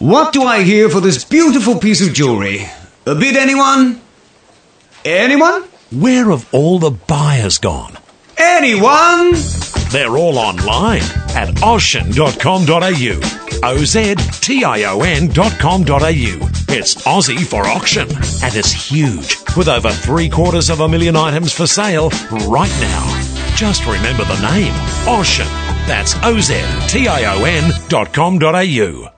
What do I hear for this beautiful piece of jewellery? A bid, anyone? Anyone? Where have all the buyers gone? Anyone? They're all online at oztion.com.au. oztion.com.au. It's Aussie for auction, and it's huge, with over 750,000 items for sale right now. Just remember the name, Oztion. That's oztion.com.au.